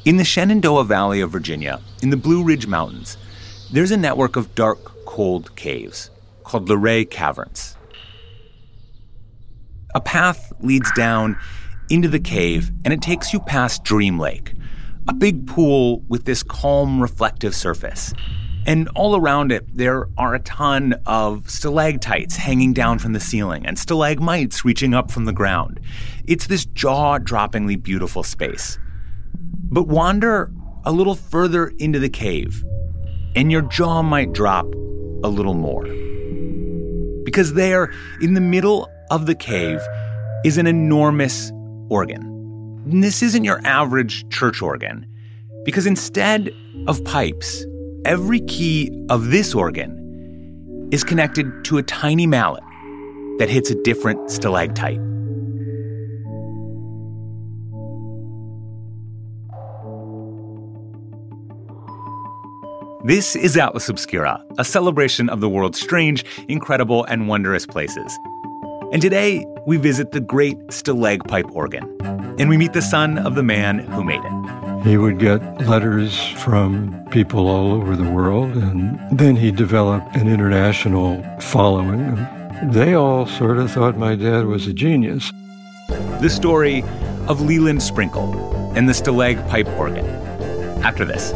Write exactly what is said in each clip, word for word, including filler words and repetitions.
In the Shenandoah Valley of Virginia, in the Blue Ridge Mountains, there's a network of dark, cold caves called Luray Caverns. A path leads down into the cave, and it takes you past Dream Lake, a big pool with this calm, reflective surface. And all around it, there are a ton of stalactites hanging down from the ceiling and stalagmites reaching up from the ground. It's this jaw-droppingly beautiful space. But wander a little further into the cave, and your jaw might drop a little more. Because there, in the middle of the cave, is an enormous organ. And this isn't your average church organ, because instead of pipes, every key of this organ is connected to a tiny mallet that hits a different stalactite. This is Atlas Obscura, a celebration of the world's strange, incredible, and wondrous places. And today, we visit the great stalagpipe organ, and we meet the son of the man who made it. He would get letters from people all over the world, and then he developed an international following. They all sort of thought my dad was a genius. The story of Leland Sprinkle and the stalagpipe organ. After this.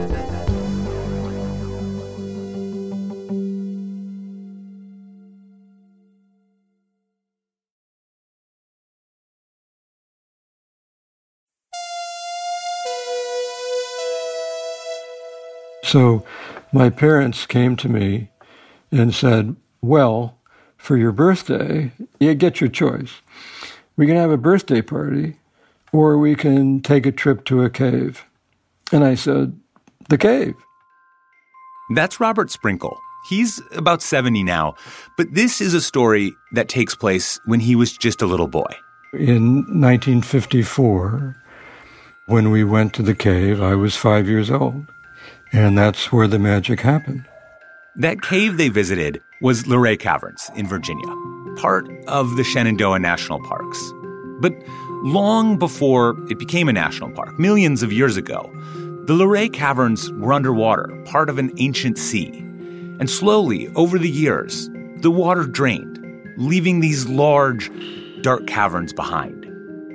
So my parents came to me and said, well, for your birthday, you get your choice. We can have a birthday party, or we can take a trip to a cave. And I said, the cave. That's Robert Sprinkle. He's about seventy now, but this is a story that takes place when he was just a little boy. In nineteen fifty-four, when we went to the cave, I was five years old. And that's where the magic happened. That cave they visited was Luray Caverns in Virginia, part of the Shenandoah National Parks. But long before it became a national park, millions of years ago, the Luray Caverns were underwater, part of an ancient sea. And slowly, over the years, the water drained, leaving these large, dark caverns behind.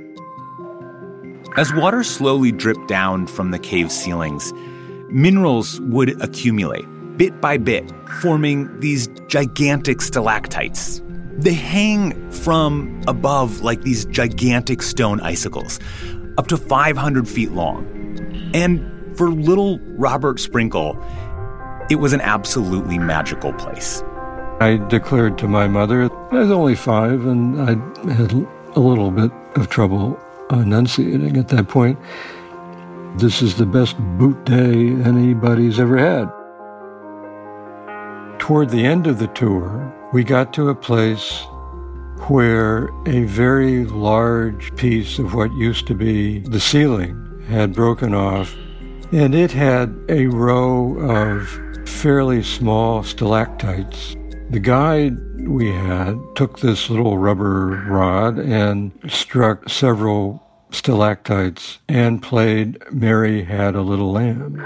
As water slowly dripped down from the cave ceilings, minerals would accumulate, bit by bit, forming these gigantic stalactites. They hang from above like these gigantic stone icicles, up to five hundred feet long. And for little Robert Sprinkle, it was an absolutely magical place. I declared to my mother, I was only five, and I had a little bit of trouble enunciating at that point. This is the best boot day anybody's ever had. Toward the end of the tour, we got to a place where a very large piece of what used to be the ceiling had broken off, and it had a row of fairly small stalactites. The guide we had took this little rubber rod and struck several stalactites and played Mary Had a Little Lamb.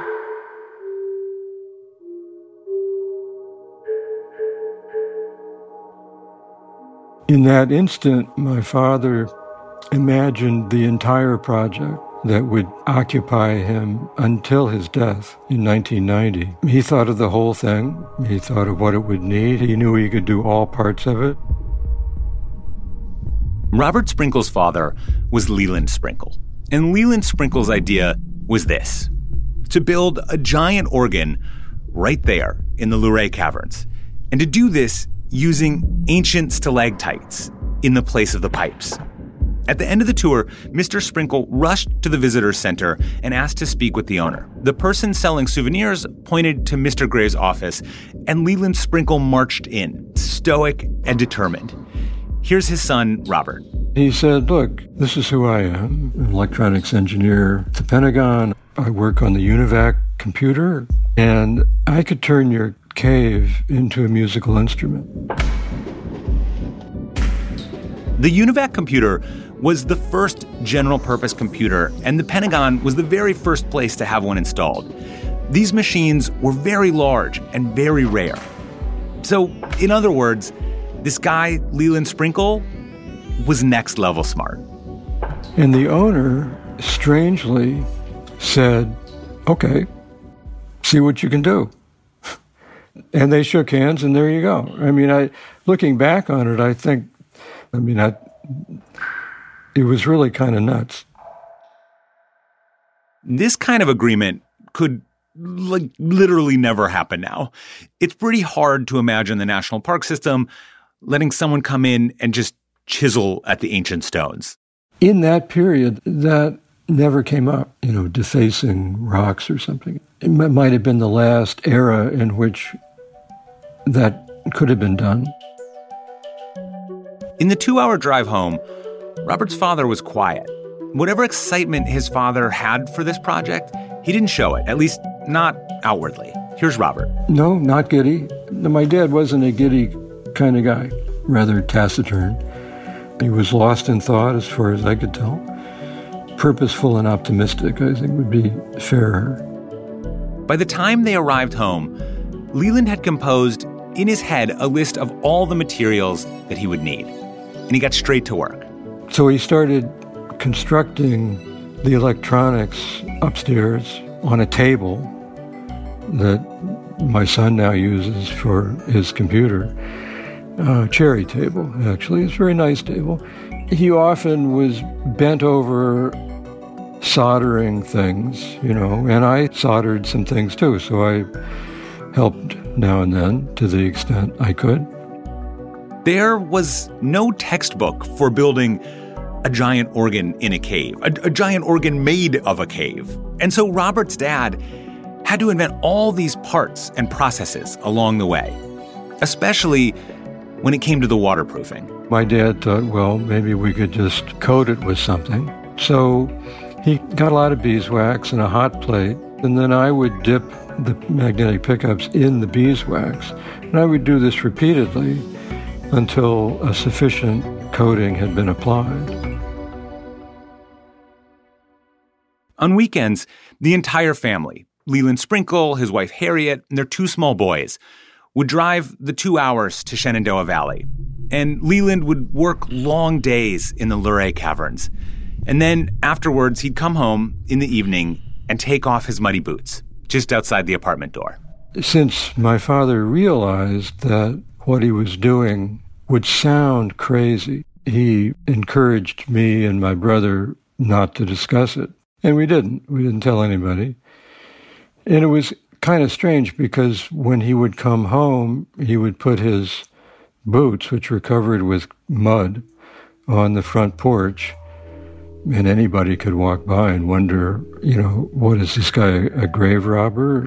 In that instant, my father imagined the entire project that would occupy him until his death in nineteen ninety. He thought of the whole thing. He thought of what it would need. He knew he could do all parts of it. Robert Sprinkle's father was Leland Sprinkle. And Leland Sprinkle's idea was this: to build a giant organ right there in the Luray Caverns. And to do this using ancient stalactites in the place of the pipes. At the end of the tour, Mister Sprinkle rushed to the visitor center and asked to speak with the owner. The person selling souvenirs pointed to Mister Gray's office, and Leland Sprinkle marched in, stoic and determined. Here's his son, Robert. He said, look, this is who I am, an electronics engineer at the Pentagon. I work on the UNIVAC computer, and I could turn your cave into a musical instrument. The UNIVAC computer was the first general-purpose computer, and the Pentagon was the very first place to have one installed. These machines were very large and very rare. So, in other words, this guy, Leland Sprinkle, was next-level smart. And the owner, strangely, said, okay, see what you can do. And they shook hands, and there you go. I mean, I looking back on it, I think, I mean, I, it was really kind of nuts. This kind of agreement could, like, literally never happen now. It's pretty hard to imagine the national park system letting someone come in and just chisel at the ancient stones. In that period, that never came up, you know, defacing rocks or something. It m- might have been the last era in which that could have been done. In the two-hour drive home, Robert's father was quiet. Whatever excitement his father had for this project, he didn't show it, at least not outwardly. Here's Robert. No, not giddy. My dad wasn't a giddy kind of guy, rather taciturn. He was lost in thought, as far as I could tell. Purposeful and optimistic, I think, would be fairer. By the time they arrived home, Leland had composed in his head a list of all the materials that he would need, and he got straight to work. So he started constructing the electronics upstairs on a table that my son now uses for his computer. Uh, cherry table, actually. It's a very nice table. He often was bent over soldering things, you know, and I soldered some things too, so I helped now and then to the extent I could. There was no textbook for building a giant organ in a cave, a, a giant organ made of a cave. And so Robert's dad had to invent all these parts and processes along the way, especially when it came to the waterproofing. My dad thought, well, maybe we could just coat it with something. So he got a lot of beeswax and a hot plate, and then I would dip the magnetic pickups in the beeswax. And I would do this repeatedly until a sufficient coating had been applied. On weekends, the entire family, Leland Sprinkle, his wife Harriet, and their two small boys, would drive the two hours to Shenandoah Valley. And Leland would work long days in the Luray Caverns. And then afterwards, he'd come home in the evening and take off his muddy boots just outside the apartment door. Since my father realized that what he was doing would sound crazy, he encouraged me and my brother not to discuss it. And we didn't. We didn't tell anybody. And it was kind of strange because when he would come home, he would put his boots, which were covered with mud, on the front porch, and anybody could walk by and wonder, you know, what is this guy, a grave robber?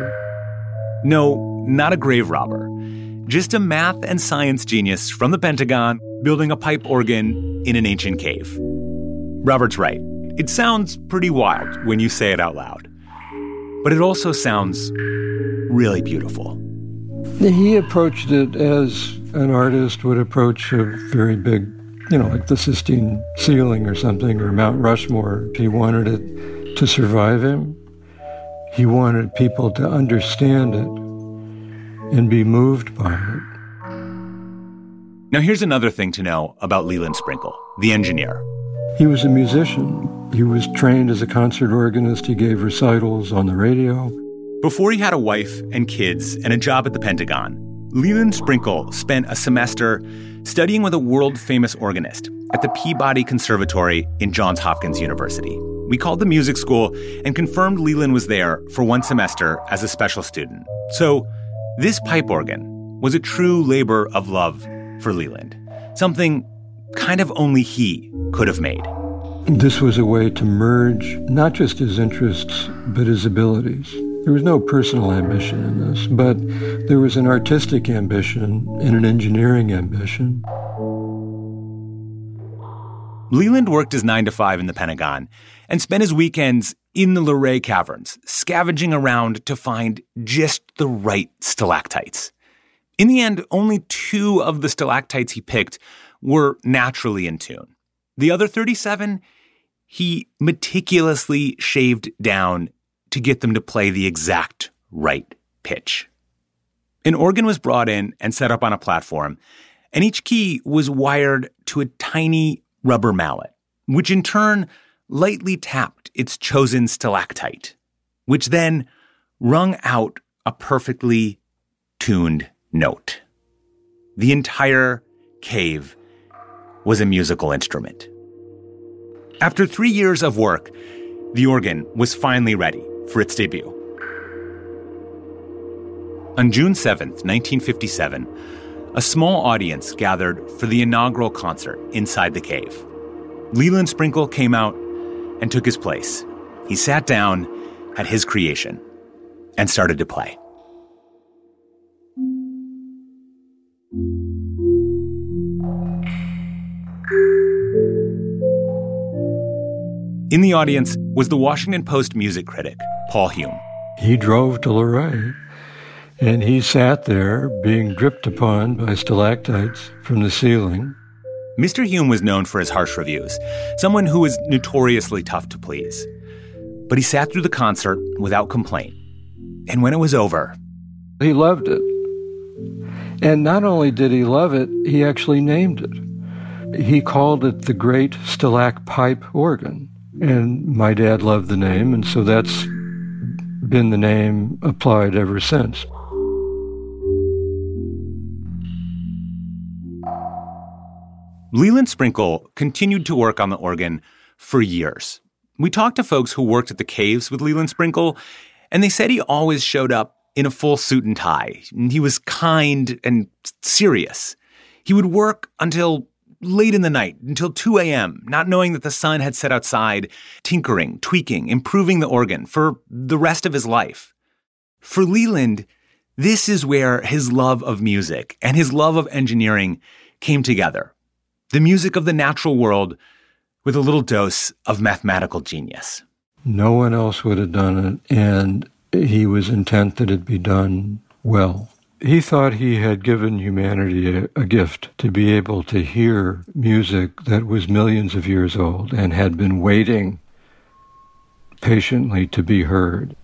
No, not a grave robber. Just a math and science genius from the Pentagon building a pipe organ in an ancient cave. Robert's right. It sounds pretty wild when you say it out loud. But it also sounds really beautiful. He approached it as an artist would approach a very big, you know, like the Sistine Ceiling or something, or Mount Rushmore. He wanted it to survive him. He wanted people to understand it and be moved by it. Now here's another thing to know about Leland Sprinkle, the engineer. He was a musician. He was trained as a concert organist. He gave recitals on the radio. Before he had a wife and kids and a job at the Pentagon, Leland Sprinkle spent a semester studying with a world-famous organist at the Peabody Conservatory in Johns Hopkins University. We called the music school and confirmed Leland was there for one semester as a special student. So this pipe organ was a true labor of love for Leland, something kind of only he could have made. This was a way to merge not just his interests, but his abilities. There was no personal ambition in this, but there was an artistic ambition and an engineering ambition. Leland worked his nine to five in the Pentagon and spent his weekends in the Luray Caverns, scavenging around to find just the right stalactites. In the end, only two of the stalactites he picked were naturally in tune. The other thirty-seven, he meticulously shaved down to get them to play the exact right pitch. An organ was brought in and set up on a platform, and each key was wired to a tiny rubber mallet, which in turn lightly tapped its chosen stalactite, which then rung out a perfectly tuned note. The entire cave was a musical instrument. After three years of work, the organ was finally ready for its debut. On June seventh, nineteen fifty-seven, a small audience gathered for the inaugural concert inside the cave. Leland Sprinkle came out and took his place. He sat down at his creation and started to play. In the audience was the Washington Post music critic, Paul Hume. He drove to Luray, and he sat there being dripped upon by stalactites from the ceiling. Mister Hume was known for his harsh reviews, someone who was notoriously tough to please. But he sat through the concert without complaint. And when it was over, he loved it. And not only did he love it, he actually named it. He called it the Great Stalac Pipe Organ. And my dad loved the name, and so that's been the name applied ever since. Leland Sprinkle continued to work on the organ for years. We talked to folks who worked at the caves with Leland Sprinkle, and they said he always showed up in a full suit and tie. He was kind and serious. He would work until late in the night, until two a.m., not knowing that the sun had set outside, tinkering, tweaking, improving the organ for the rest of his life. For Leland, this is where his love of music and his love of engineering came together. The music of the natural world with a little dose of mathematical genius. No one else would have done it, and he was intent that it be done well. He thought he had given humanity a, a gift to be able to hear music that was millions of years old and had been waiting patiently to be heard.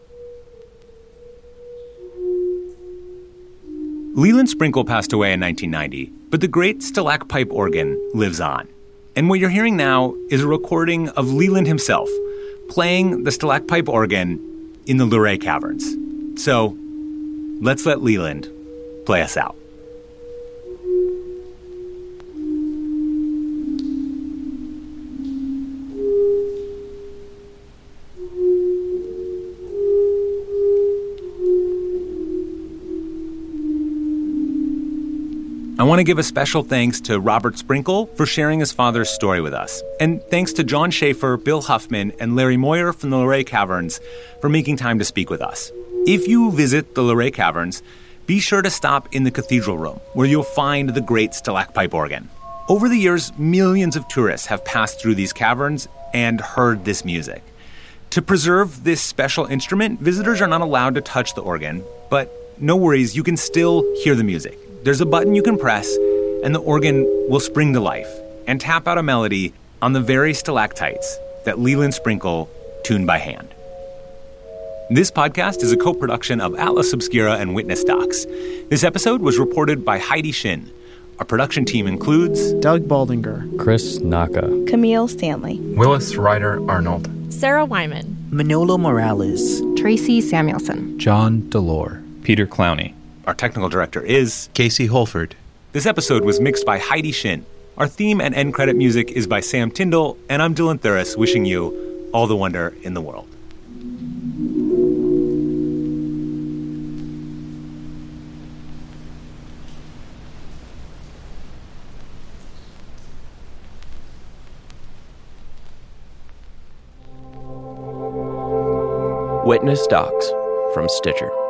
Leland Sprinkle passed away in nineteen ninety, but the great Stalac Pipe Organ lives on. And what you're hearing now is a recording of Leland himself playing the Stalac Pipe Organ in the Luray Caverns. So let's let Leland play us out. I want to give a special thanks to Robert Sprinkle for sharing his father's story with us. And thanks to John Schaefer, Bill Huffman, and Larry Moyer from the Luray Caverns for making time to speak with us. If you visit the Luray Caverns, be sure to stop in the Cathedral Room, where you'll find the great Stalac Pipe Organ. Over the years, millions of tourists have passed through these caverns and heard this music. To preserve this special instrument, visitors are not allowed to touch the organ, but no worries, you can still hear the music. There's a button you can press, and the organ will spring to life and tap out a melody on the very stalactites that Leland Sprinkle tuned by hand. This podcast is a co-production of Atlas Obscura and Witness Docs. This episode was reported by Heidi Shin. Our production team includes Doug Baldinger, Chris Naka, Camille Stanley, Willis Ryder Arnold, Sarah Wyman, Manolo Morales, Tracy Samuelson, John Delore, Peter Clowney. Our technical director is Casey Holford. This episode was mixed by Heidi Shin. Our theme and end credit music is by Sam Tyndall, and I'm Dylan Thuris, wishing you all the wonder in the world. Witness Docs from Stitcher.